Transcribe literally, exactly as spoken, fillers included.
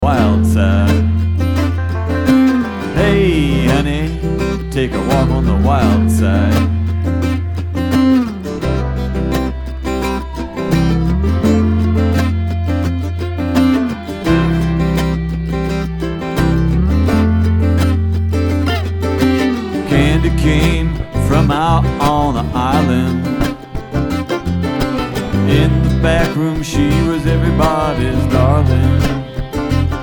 Wild side. Hey honey, take a walk on the wild side. Candy came from out on the island. In the back room she was everybody's darling.